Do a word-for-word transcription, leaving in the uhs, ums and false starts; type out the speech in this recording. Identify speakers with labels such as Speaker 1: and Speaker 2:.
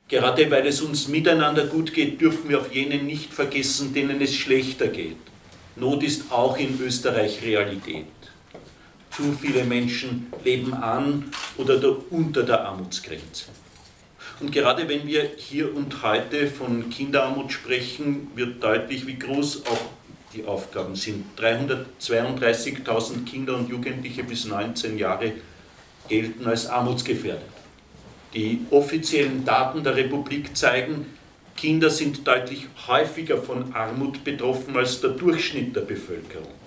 Speaker 1: Gerade weil es uns miteinander gut geht, dürfen wir auf jenen nicht vergessen, denen es schlechter geht. Not ist auch in Österreich Realität. Zu viele Menschen leben an oder unter der Armutsgrenze. Und gerade wenn wir hier und heute von Kinderarmut sprechen, wird deutlich, wie groß auch die Aufgaben sind. dreihundertzweiunddreißigtausend Kinder und Jugendliche bis neunzehn Jahre gelten als armutsgefährdet. Die offiziellen Daten der Republik zeigen, Kinder sind deutlich häufiger von Armut betroffen als der Durchschnitt der Bevölkerung.